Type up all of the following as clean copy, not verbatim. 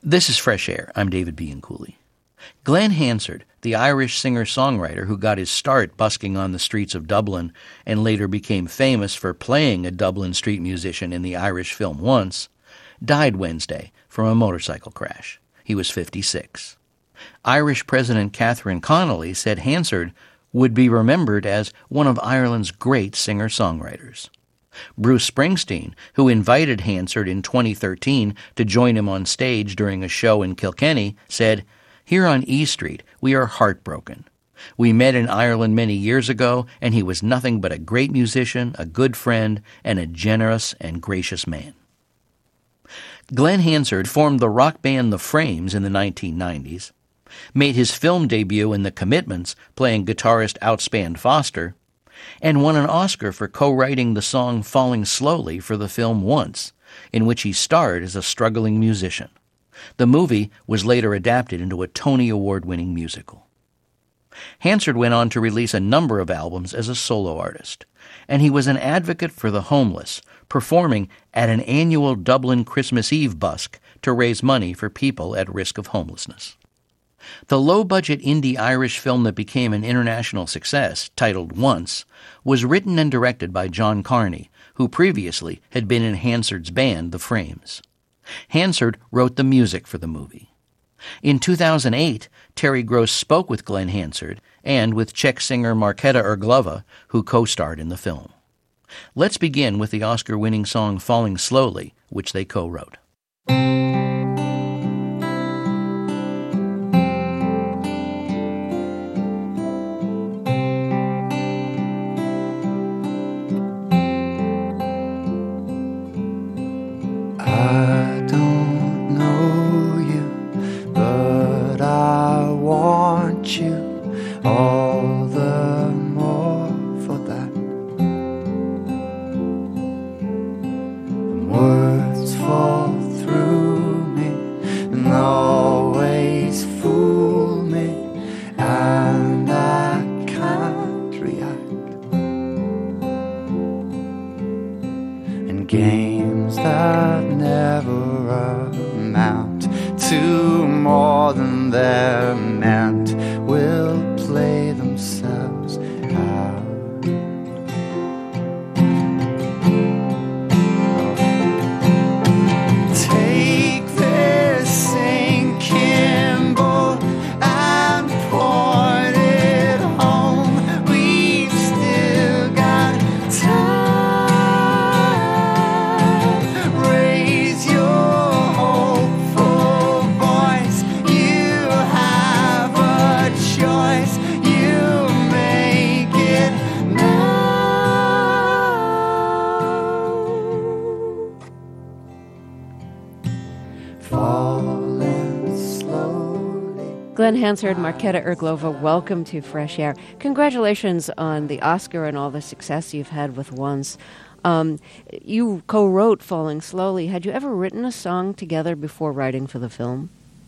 This is Fresh Air. I'm David Bianculli. Glen Hansard, the Irish singer-songwriter who got his start busking on the streets of Dublin and later became famous for playing a Dublin street musician in the Irish film Once, died Wednesday from a motorcycle crash. He was 56. Irish President Catherine Connolly said Hansard would be remembered as one of Ireland's great singer-songwriters. Bruce Springsteen, who invited Hansard in 2013 to join him on stage during a show in Kilkenny, said, "Here on E Street, we are heartbroken. We met in Ireland many years ago, and he was nothing but a great musician, a good friend, and a generous and gracious man." Glen Hansard formed the rock band The Frames in the 1990s, made his film debut in The Commitments playing guitarist Outspan Foster, and won an Oscar for co-writing the song Falling Slowly for the film Once, in which he starred as a struggling musician. The movie was later adapted into a Tony Award-winning musical. Hansard went on to release a number of albums as a solo artist, and he was an advocate for the homeless, performing at an annual Dublin Christmas Eve busk to raise money for people at risk of homelessness. The low-budget indie Irish film that became an international success, titled Once, was written and directed by John Carney, who previously had been in Hansard's band, The Frames. Hansard wrote the music for the movie. In 2008, Terry Gross spoke with Glen Hansard and with Czech singer Markéta Irglová, who co-starred in the film. Let's begin with the Oscar-winning song Falling Slowly, which they co-wrote. All the more for that. And words fall through me and always fool me, and I can't react. And games that never amount to more than they're meant will play themselves out. Take this sinking boat and port it home. We've still got time. Raise your hopeful voice. You have a choice. Glen Hansard, Markéta Irglová, welcome to Fresh Air. Congratulations on the Oscar and all the success you've had with Once. You co-wrote Falling Slowly. Had you ever written a song together before writing for the film?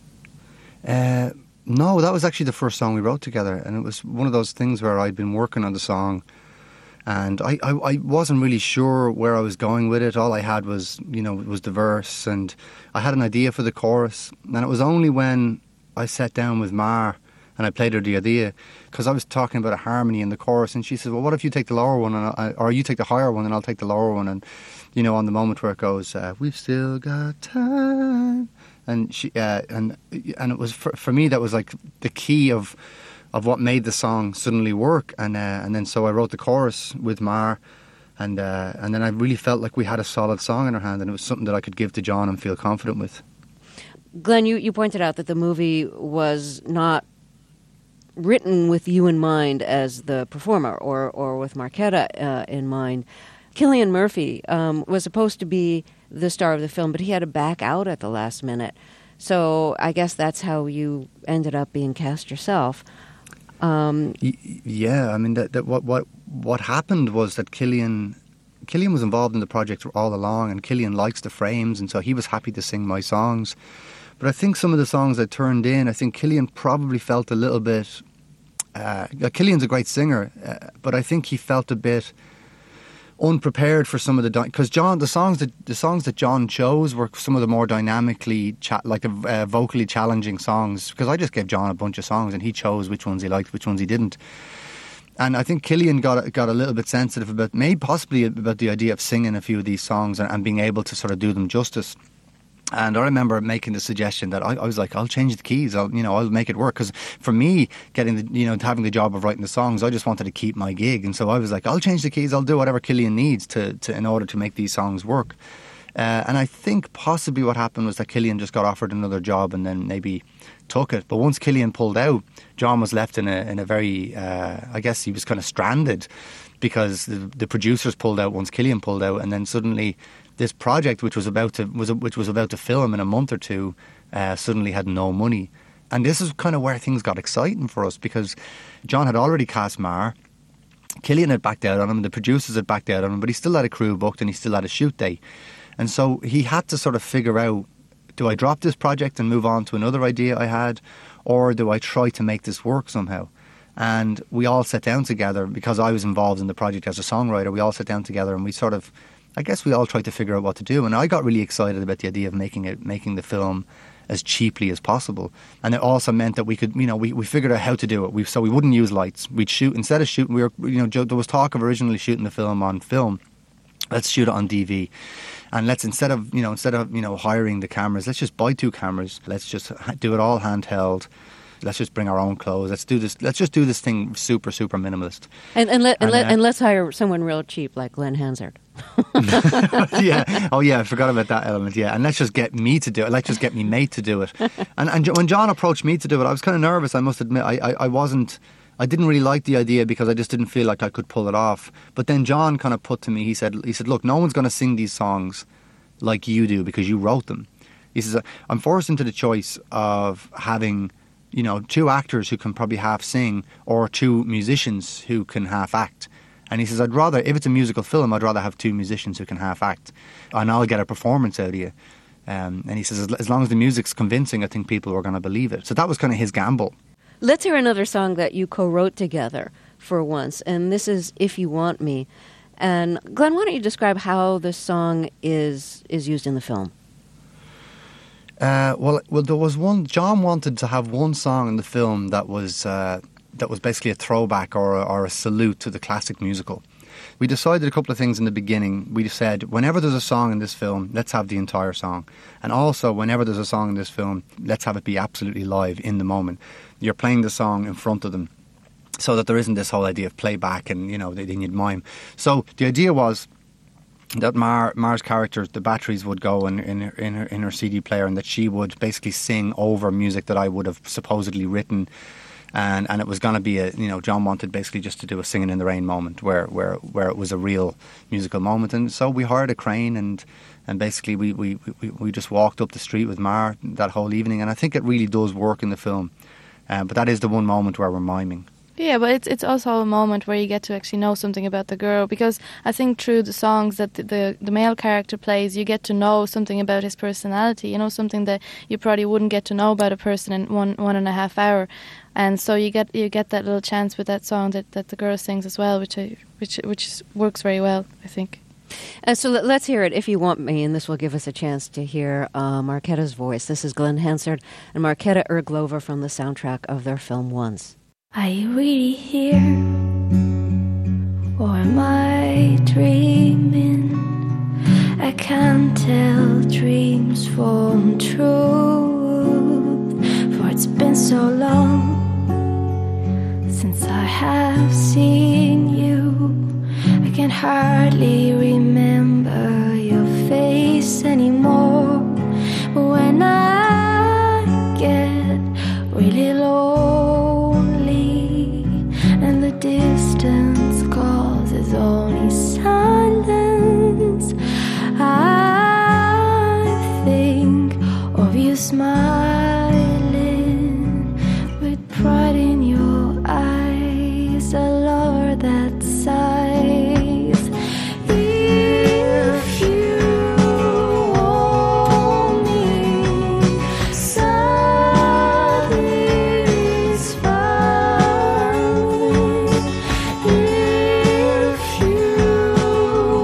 No, that was actually the first song we wrote together, and it was one of those things where I'd been working on the song, and I wasn't really sure where I was going with it. All I had was, was the verse, and I had an idea for the chorus, and it was only when I sat down with Mar and I played her the idea, because I was talking about a harmony in the chorus, and she said, well, what if you take the lower one, or you take the higher one and I'll take the lower one, and on the moment where it goes, we've still got time, and she and it was for me, that was like the key of what made the song suddenly work, and then so I wrote the chorus with Mar, and then I really felt like we had a solid song in our hand, and it was something that I could give to John and feel confident with. Glen, you pointed out that the movie was not written with you in mind as the performer, or with Markéta in mind. Cillian Murphy was supposed to be the star of the film, but he had to back out at the last minute. So I guess that's how you ended up being cast yourself. Yeah, I mean, that what happened was that Cillian was involved in the project all along, and Cillian likes the Frames, and so he was happy to sing my songs. But I think some of the songs I turned in, I think Cillian probably felt a little bit... Cillian's a great singer, but I think he felt a bit unprepared for some of the because the songs that John chose were some of the more dynamically vocally challenging songs, because I just gave John a bunch of songs and he chose which ones he liked, which ones he didn't. And I think Cillian got a little bit sensitive about possibly about the idea of singing a few of these songs and being able to sort of do them justice. And I remember making the suggestion that I was like, I'll change the keys. I'll make it work. Because for me, having the job of writing the songs, I just wanted to keep my gig. And so I was like, I'll change the keys. I'll do whatever Cillian needs to in order to make these songs work. And I think possibly what happened was that Cillian just got offered another job and then maybe took it. But once Cillian pulled out, John was left in a very, I guess he was kind of stranded, because the producers pulled out once Cillian pulled out, and then suddenly this project, which was about to film in a month or two, suddenly had no money. And this is kind of where things got exciting for us, because John had already cast Mar. Cillian had backed out on him, the producers had backed out on him, but he still had a crew booked and he still had a shoot day. And so he had to sort of figure out, do I drop this project and move on to another idea I had, or do I try to make this work somehow? And we all sat down together, because I was involved in the project as a songwriter. We all sat down together and we sort of, I guess we all tried to figure out what to do. And I got really excited about the idea of making the film as cheaply as possible. And it also meant that we could, we figured out how to do it. So we wouldn't use lights. We'd shoot, instead of shooting, there was talk of originally shooting the film on film. Let's shoot it on DV. And let's, instead of hiring the cameras, let's just buy 2 cameras. Let's just do it all handheld. Let's just bring our own clothes. Let's just do this thing super, super minimalist. And let's hire someone real cheap like Glenn Hansard. Yeah. Oh, yeah. I forgot about that element. Yeah. And let's just get me to do it. Let's just get me mate to do it. And when John approached me to do it, I was kind of nervous. I must admit, I didn't really like the idea, because I just didn't feel like I could pull it off. But then John kind of put to me, he said, look, no one's going to sing these songs like you do because you wrote them. He says, I'm forced into the choice of having, 2 actors who can probably half sing, or 2 musicians who can half act. And he says, I'd rather, if it's a musical film, I'd rather have 2 musicians who can half act, and I'll get a performance out of you. And he says, as long as the music's convincing, I think people are going to believe it. So that was kind of his gamble. Let's hear another song that you co-wrote together for once, and this is If You Want Me. And Glenn, why don't you describe how this song is used in the film? Well, there was one. John wanted to have one song in the film that was basically a throwback or a salute to the classic musical. We decided a couple of things in the beginning. We said, whenever there's a song in this film, let's have the entire song. And also, whenever there's a song in this film, let's have it be absolutely live in the moment. You're playing the song in front of them, so that there isn't this whole idea of playback and, they need mime. So the idea was that Mar's character, the batteries would go in her CD player, and that she would basically sing over music that I would have supposedly written. And it was going to be John wanted basically just to do a Singing in the Rain moment where it was a real musical moment. And so we hired a crane and basically we just walked up the street with Mar that whole evening. And I think it really does work in the film. But that is the one moment where we're miming. Yeah, but it's also a moment where you get to actually know something about the girl, because I think through the songs that the male character plays, you get to know something about his personality, something that you probably wouldn't get to know about a person in one and a half hour. And so you get that little chance with that song that the girl sings as well, which works very well, I think. So let's hear it, If You Want Me, and this will give us a chance to hear Marketta's voice. This is Glenn Hansard and Marketta Irglova from the soundtrack of their film Once. Are you really here? Or am I dreaming? I can't tell dreams from truth, for it's been so long since I have seen you. I can hardly remember your face anymore. But when I get really lonely and the distance causes only silence, I think of you smiling with pride in your eyes, a lover that sighs. If you want me, something's fine. If you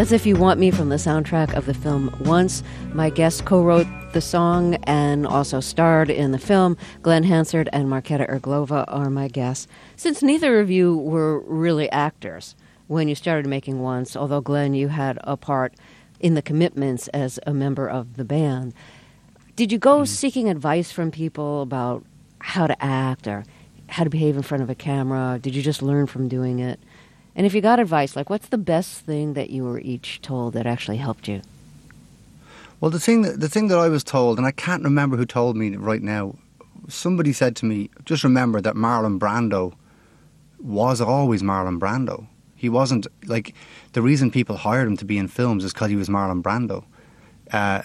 That's If You Want Me from the soundtrack of the film Once. My guest co-wrote the song and also starred in the film. Glen Hansard and Marketa Irglova are my guests. Since neither of you were really actors when you started making Once, although Glen, you had a part in the Commitments as a member of the band, did you go seeking advice from people about how to act or how to behave in front of a camera? Did you just learn from doing it? And if you got advice, like, what's the best thing that you were each told that actually helped you? Well, the thing that I was told, and I can't remember who told me right now, somebody said to me, just remember that Marlon Brando was always Marlon Brando. He wasn't, like, the reason people hired him to be in films is because he was Marlon Brando. I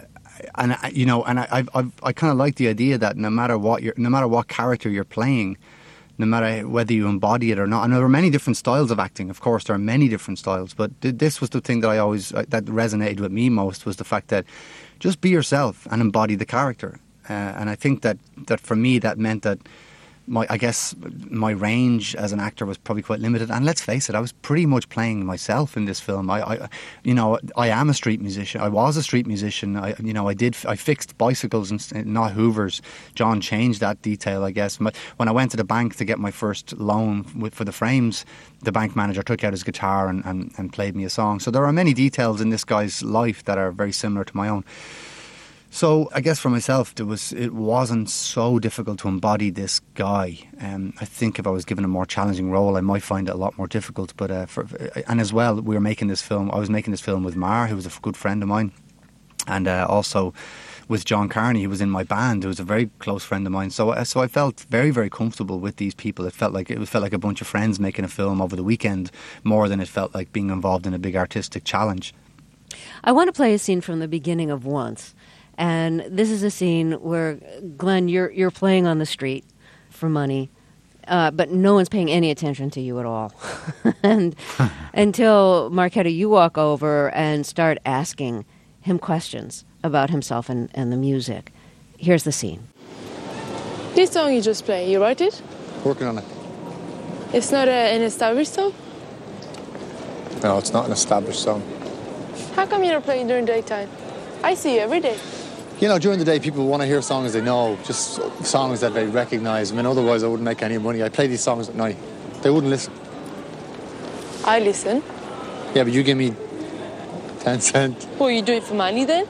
kind of like the idea that no matter what character you're playing, no matter whether you embody it or not, and there are many different styles of acting. Of course, there are many different styles, but this was the thing that that resonated with me most, was the fact that just be yourself and embody the character. And I think that for me, that meant that my range as an actor was probably quite limited. And let's face it, I was pretty much playing myself in this film. I am a street musician. I was a street musician. I fixed bicycles and not Hoovers. John changed that detail, I guess. But when I went to the bank to get my first loan for the frames, the bank manager took out his guitar and played me a song. So there are many details in this guy's life that are very similar to my own. So I guess for myself, it wasn't so difficult to embody this guy. I think if I was given a more challenging role, I might find it a lot more difficult. But and as well, we were making this film. I was making this film with Mar, who was a good friend of mine, and also with John Carney, who was in my band, who was a very close friend of mine. So I felt very, very comfortable with these people. It felt like a bunch of friends making a film over the weekend, more than it felt like being involved in a big artistic challenge. I want to play a scene from the beginning of Once. And this is a scene where, Glen, you're playing on the street for money, but no one's paying any attention to you at all. And until, Marketa, you walk over and start asking him questions about himself and the music. Here's the scene. This song you just played, you wrote it? Working on it. It's not an established song? No, it's not an established song. How come you're not playing during daytime? I see you every day. You know, during the day, people want to hear songs they know, just songs that they recognise. I mean, otherwise I wouldn't make any money. I play these songs at night. They wouldn't listen. I listen. Yeah, but you give me 10 cents. Well, you do it for money then?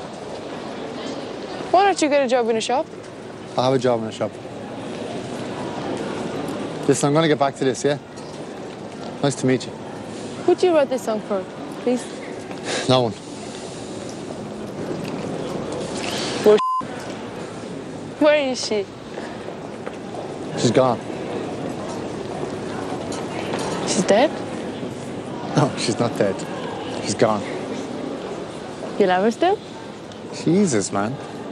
Why don't you get a job in a shop? I have a job in a shop. Listen, I'm going to get back to this, yeah? Nice to meet you. Who'd you write this song for, please? No one. Where is she? She's gone. She's dead? No, she's not dead. She's gone. You love her still? Jesus, man.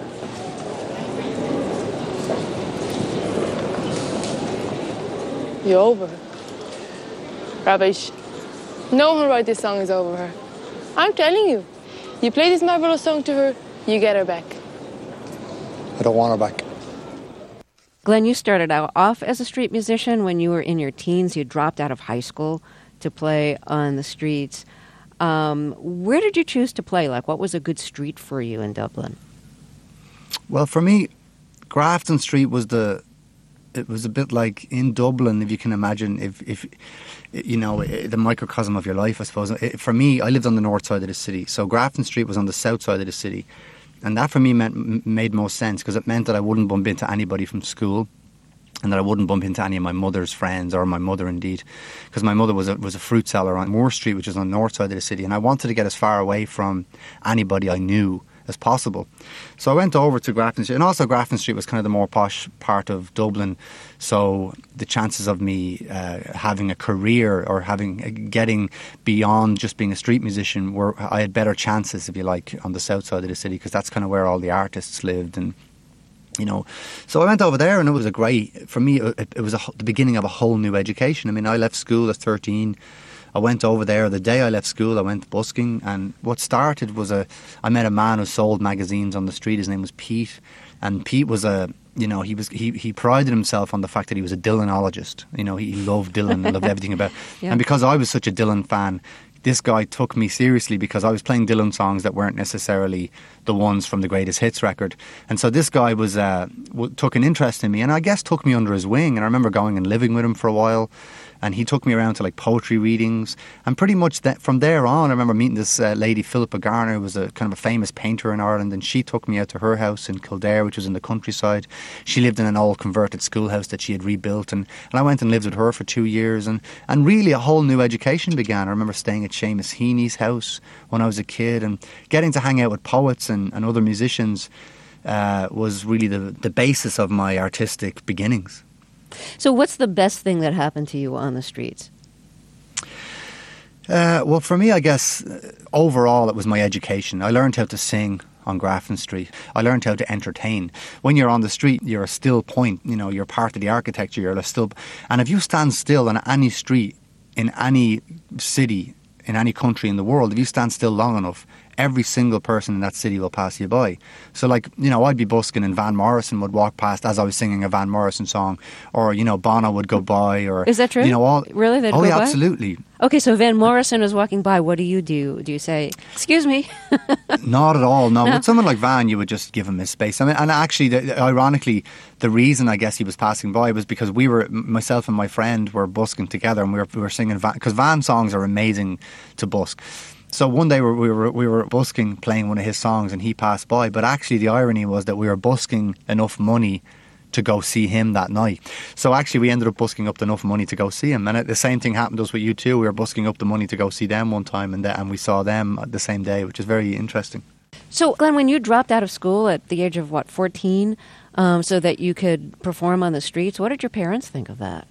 You're over her. Rubbish. No one who wrote this song is over her. I'm telling you. You play this marvelous song to her, you get her back. I don't want her back. Glen, you started out off as a street musician when you were in your teens. You dropped out of high school to play on the streets. Where did you choose to play? Like, what was a good street for you in Dublin? Well, for me, Grafton Street was it was a bit like in Dublin, if you can imagine, if you know, the microcosm of your life, I suppose. For me, I lived on the north side of the city, so Grafton Street was on the south side of the city. And that for me made most sense, because it meant that I wouldn't bump into anybody from school, and that I wouldn't bump into any of my mother's friends, or my mother indeed, because my mother was a fruit seller on Moore Street, which is on the north side of the city, and I wanted to get as far away from anybody I knew as possible. So I went over to Grafton Street, and also Grafton Street was kind of the more posh part of Dublin, so the chances of me having a career or getting beyond just being a street musician I had better chances, if you like, on the south side of the city, because that's kind of where all the artists lived. And you know, so I went over there, and it was for me, it was the beginning of a whole new education. I mean, I left school at 13. I went over there. The day I left school, I went busking, and what started was I met a man who sold magazines on the street. His name was Pete, and Pete was he prided himself on the fact that he was a Dylanologist. You know, he loved Dylan and loved everything about. Yeah. And because I was such a Dylan fan, this guy took me seriously because I was playing Dylan songs that weren't necessarily the ones from the Greatest Hits record. And so this guy was took an interest in me, and I guess took me under his wing. And I remember going and living with him for a while, and he took me around to like poetry readings. And pretty much from there on, I remember meeting this lady, Philippa Garner, who was a kind of a famous painter in Ireland, and she took me out to her house in Kildare, which was in the countryside. She lived in an old converted schoolhouse that she had rebuilt, and I went and lived with her for 2 years, and really a whole new education began. I remember staying at Seamus Heaney's house when I was a kid, and getting to hang out with poets and other musicians was really the basis of my artistic beginnings. So what's the best thing that happened to you on the streets? Well, for me, I guess, overall, it was my education. I learned how to sing on Grafton Street. I learned how to entertain. When you're on the street, you're a still point. You know, you're part of the architecture. You're a still... And if you stand still on any street, in any city, in any country in the world, if you stand still long enough, every single person in that city will pass you by. So, like, you know, I'd be busking and Van Morrison would walk past as I was singing a Van Morrison song, or, you know, Bono would go by, or... Is that true? You know, really? They'd go yeah, by? Absolutely. Okay, so Van Morrison was walking by. What do you do? Do you say, excuse me? Not at all, no. With someone like Van, you would just give him his space. I mean, and actually, ironically, the reason I guess he was passing by was because myself and my friend were busking together, and we were singing Van, because Van songs are amazing to busk. So one day we were busking, playing one of his songs, and he passed by. But actually, the irony was that we were busking enough money to go see him that night. So actually, we ended up busking up enough money to go see him. And the same thing happened to us with U2. We were busking up the money to go see them one time, and we saw them the same day, which is very interesting. So, Glenn, when you dropped out of school at the age of, 14, so that you could perform on the streets, what did your parents think of that?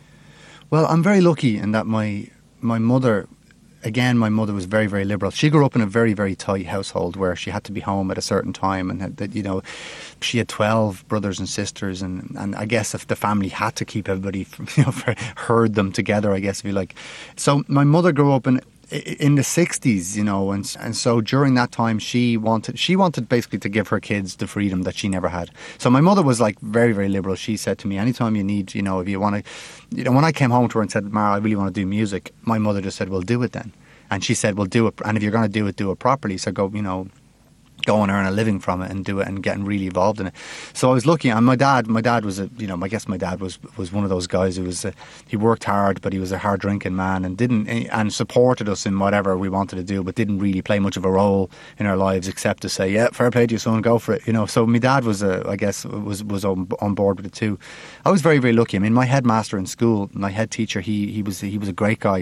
Well, I'm very lucky in that my mother... Again, my mother was very, very liberal. She grew up in a very, very tight household where she had to be home at a certain time, and you know, she had 12 brothers and sisters, and I guess if the family had to keep everybody, you know, herd them together, I guess, if you like. So my mother grew up in the 60s, you know, and so during that time she wanted basically to give her kids the freedom that she never had. So my mother was like very, very liberal. She said to me, anytime you need, you know, if you want to, you know, when I came home to her and said, Mara, I really want to do music, my mother just said, well, do it then. And she said, well, do it, and if you're going to do it properly. So go, you know, go and earn a living from it and do it and getting really involved in it. So I was lucky, and my dad was I guess my dad was one of those guys who was he worked hard, but he was a hard drinking man, and supported us in whatever we wanted to do, but didn't really play much of a role in our lives except to say, yeah, fair play to you, son, go for it, you know. So my dad was was on board with it too. I was very, very lucky. I mean, my headmaster in school, my head teacher, he was a great guy.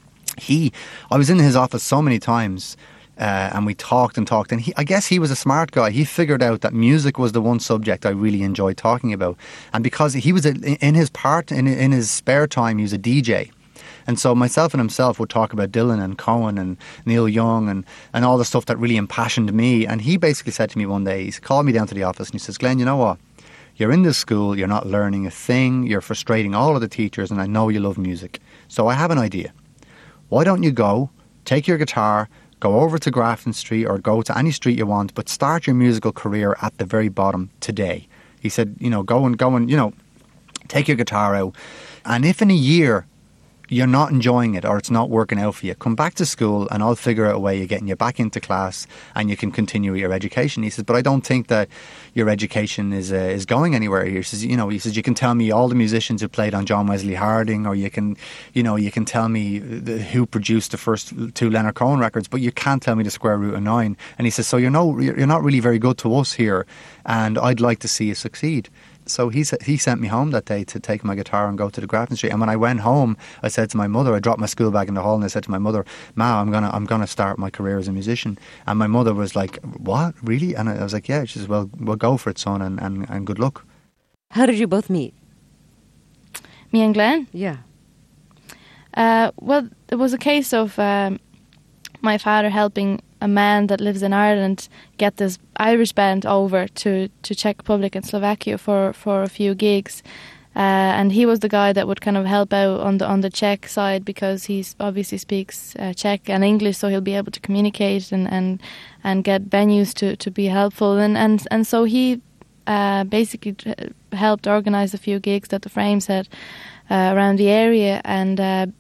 I was in his office so many times. And we talked, and I guess he was a smart guy. He figured out that music was the one subject I really enjoyed talking about, and because he was in his spare time, he was a DJ, and so myself and himself would talk about Dylan and Cohen and Neil Young and all the stuff that really impassioned me. And he basically said to me one day, he called me down to the office and he says, Glenn, you know what? You're in this school, you're not learning a thing, you're frustrating all of the teachers, and I know you love music. So I have an idea. Why don't you go, take your guitar, go over to Grafton Street or go to any street you want, but start your musical career at the very bottom today. He said, you know, go and, you know, take your guitar out. And if in a year you're not enjoying it or it's not working out for you, come back to school and I'll figure out a way of getting you back into class and you can continue your education. He says, but I don't think that your education is going anywhere. He says, you can tell me all the musicians who played on John Wesley Harding, or you can tell me who produced the first 2 Leonard Cohen records, but you can't tell me the square root of 9. And he says, so you're not really very good to us here, and I'd like to see you succeed. So he sent me home that day to take my guitar and go to the Grafton Street. And when I went home, I said to my mother, I dropped my school bag in the hall and I said to my mother, Ma, I'm gonna start my career as a musician. And my mother was like, what, really? And I was like, yeah. She says, well, we'll go for it, son, and good luck. How did you both meet? Me and Glenn? Yeah. Well, it was a case of my father helping a man that lives in Ireland get this Irish band over to Czech Republic and Slovakia for a few gigs, and he was the guy that would kind of help out on the Czech side, because he obviously speaks Czech and English, so he'll be able to communicate and get venues to be helpful, and so he basically helped organise a few gigs that the Frames had around the area, and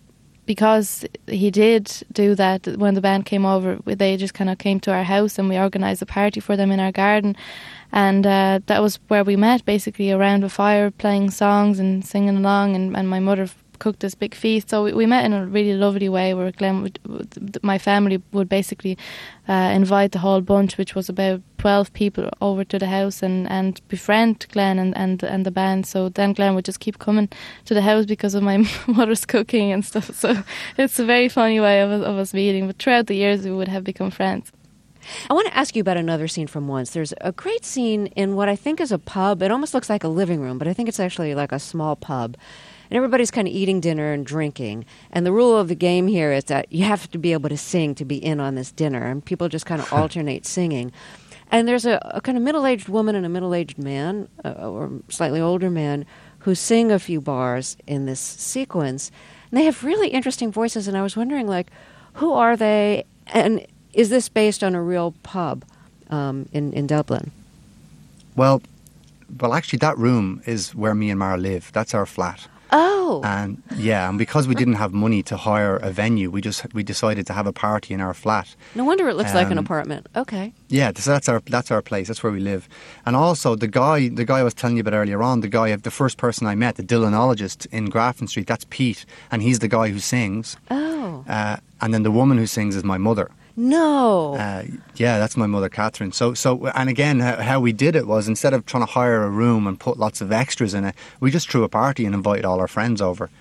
because he did do that, when the band came over, they just kind of came to our house and we organised a party for them in our garden. And that was where we met, basically around a fire, playing songs and singing along. And my mother cooked this big feast. So we met in a really lovely way, where Glenn my family would basically invite the whole bunch, which was about 12 people, over to the house and befriend Glenn and the band. So then Glenn would just keep coming to the house because of my mother's cooking and stuff. So it's a very funny way of us meeting. But throughout the years, we would have become friends. I want to ask you about another scene from Once. There's a great scene in what I think is a pub. It almost looks like a living room, but I think it's actually like a small pub. And everybody's kind of eating dinner and drinking. And the rule of the game here is that you have to be able to sing to be in on this dinner. And people just kind of alternate singing. And there's a kind of middle-aged woman and a middle-aged man, or slightly older man, who sing a few bars in this sequence. And they have really interesting voices. And I was wondering, like, who are they? And is this based on a real pub in Dublin? Well, actually, that room is where me and Mara live. That's our flat. Oh. And because we didn't have money to hire a venue, we decided to have a party in our flat. No wonder it looks like an apartment. Okay. Yeah, so that's our place. That's where we live. And also the guy I was telling you about earlier on, the first person I met, the Dylanologist in Grafton Street, that's Pete, and he's the guy who sings. Oh. And then the woman who sings is my mother. No. That's my mother, Catherine. So, and again, how we did it was, instead of trying to hire a room and put lots of extras in it, we just threw a party and invited all our friends over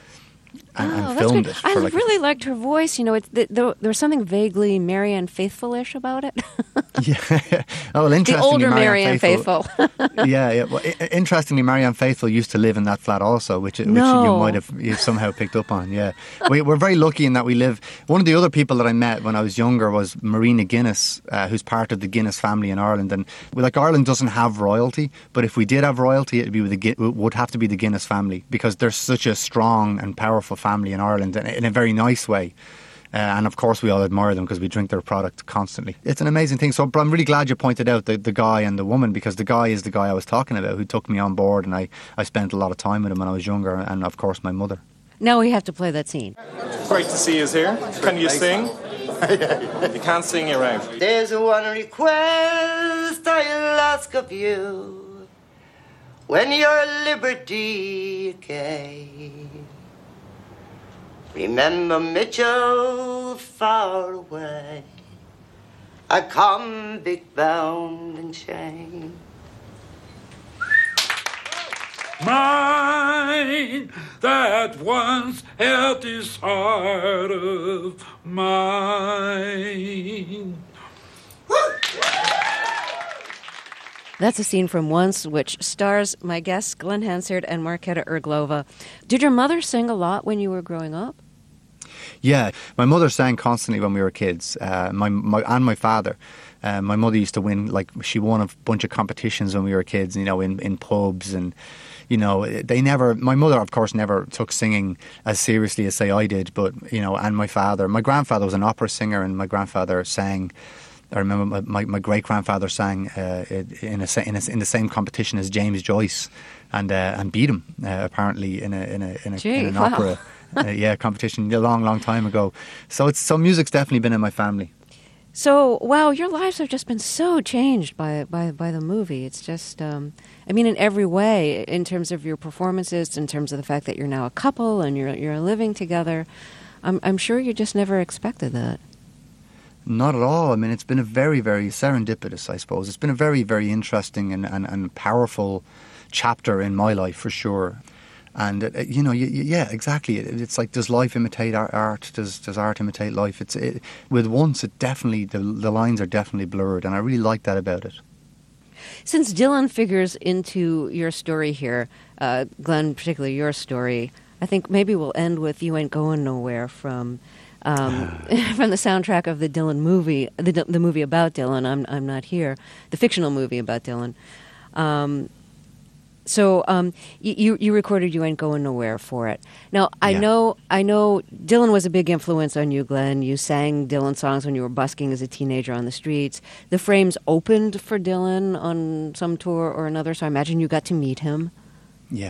and filmed it. I really liked her voice. You know, there was something vaguely Marianne Faithfull-ish about it. Yeah. Oh, well, interestingly, the older Marianne Faithfull. Yeah. Well, interestingly, Marianne Faithfull used to live in that flat also, which you might have somehow picked up on. Yeah, we're very lucky in that we live. One of the other people that I met when I was younger was Marina Guinness, who's part of the Guinness family in Ireland. And Ireland doesn't have royalty, but if we did have royalty, it would have to be the Guinness family, because they're such a strong and powerful family in Ireland, in a very nice way. And of course we all admire them because we drink their product constantly. It's an amazing thing. So, but I'm really glad you pointed out the guy and the woman, because the guy is the guy I was talking about, who took me on board, and I spent a lot of time with him when I was younger, and of course my mother. Now we have to play that scene. Great to see you here. Can you sing? You can't sing, you're out. There's one request I'll ask of you when your liberty gained. Remember Mitchell far away, a convict bound and chained. Mine that once held this heart of mine. That's a scene from Once, which stars my guests Glenn Hansard and Markéta Irglova. Did your mother sing a lot when you were growing up? Yeah, my mother sang constantly when we were kids. My father. My mother used to win, she won a bunch of competitions when we were kids, in pubs, and my mother, of course, never took singing as seriously as, say, I did, but, and my grandfather was an opera singer, and my grandfather sang. I remember my great grandfather sang in the same competition as James Joyce, and beat him apparently in an opera competition a long time ago. So music's definitely been in my family. So wow, your lives have just been so changed by the movie. It's just in every way, in terms of your performances, in terms of the fact that you're now a couple and you're living together. I'm sure you just never expected that. Not at all. It's been a very, very serendipitous, I suppose. It's been a very, very interesting and powerful chapter in my life, for sure. And, exactly. It's like, does life imitate art? Does art imitate life? With Once, it definitely, the lines are definitely blurred, and I really like that about it. Since Dylan figures into your story here, Glenn, particularly your story, I think maybe we'll end with You Ain't Going Nowhere from the soundtrack of the Dylan movie, the movie about Dylan, I'm Not Here, the fictional movie about Dylan. So you recorded You Ain't Going Nowhere for it. Now, I know Dylan was a big influence on you, Glenn. You sang Dylan songs when you were busking as a teenager on the streets. The Frames opened for Dylan on some tour or another, so I imagine you got to meet him. Yeah.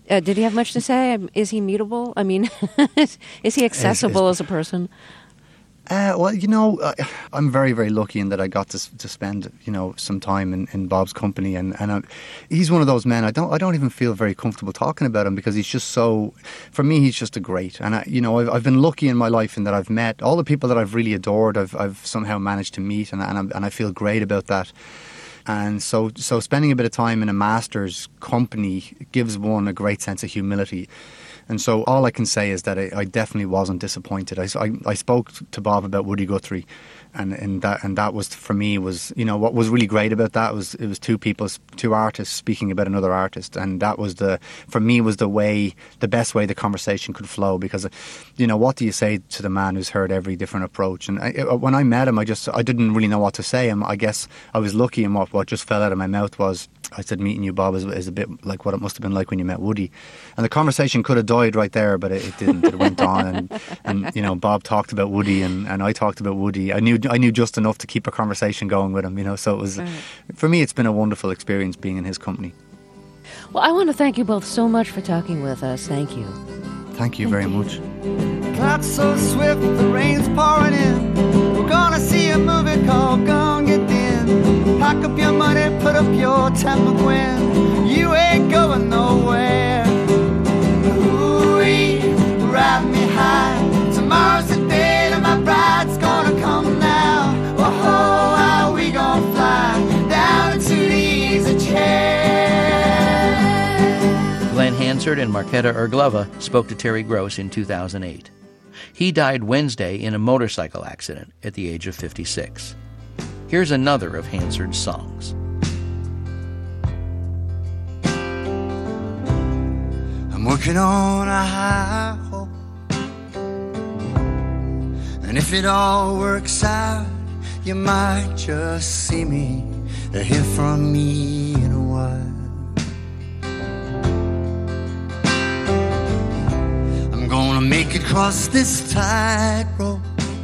Did he have much to say? Is he meetable? I mean, is he accessible as a person? Well, I'm very, very lucky in that I got to spend, some time in Bob's company, and he's one of those men. I don't even feel very comfortable talking about him because he's just so. For me, he's just a great. And I've been lucky in my life in that I've met all the people that I've really adored. I've somehow managed to meet, and I feel great about that. And so spending a bit of time in a master's company gives one a great sense of humility. And so all I can say is that I definitely wasn't disappointed. I spoke to Bob about Woody Guthrie, and that was, for me, was, what was really great about that was it was two artists speaking about another artist, and that was the best way the conversation could flow, because what do you say to the man who's heard every different approach? And when I met him, I didn't really know what to say. I guess I was lucky, and what just fell out of my mouth was, I said, meeting you, Bob, is a bit like what it must have been like when you met Woody. And the conversation could have died right there, but it didn't. It went on, and Bob talked about Woody, and I talked about Woody. I knew just enough to keep a conversation going with him, so it was, for me, it's been a wonderful experience being in his company. Well, I want to thank you both so much for talking with us. Thank you. Thank you very much. Clouds so swift, the rain's pouring in. We're gonna see a movie called Gone Get In. Pack up your money, put up your temper, Gwen. You ain't going nowhere. Ooh-wee, ride me high. Tomorrow's the day that my bride's gonna come now. Oh, how we gonna fly down into the easy chair. Glen Hansard and Marketa Irglova spoke to Terry Gross in 2008. He died Wednesday in a motorcycle accident at the age of 56. Here's another of Hansard's songs. I'm working on a high hope, and if it all works out, you might just see me or hear from me in a while. I'm gonna make it across this tightrope,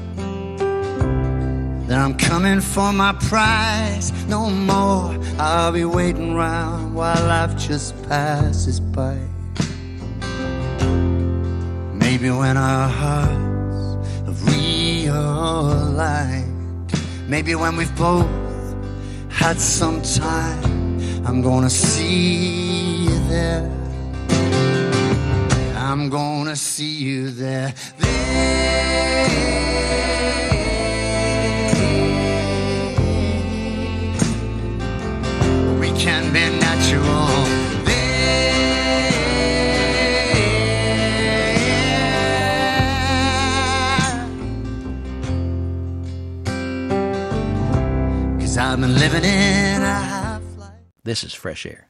then I'm coming for my prize. No more I'll be waiting round while life just passes by. Maybe when our hearts have realigned, maybe when we've both had some time, I'm gonna see you there. I'm gonna see you there. We can be natural. I've been living in a half life. This is Fresh Air.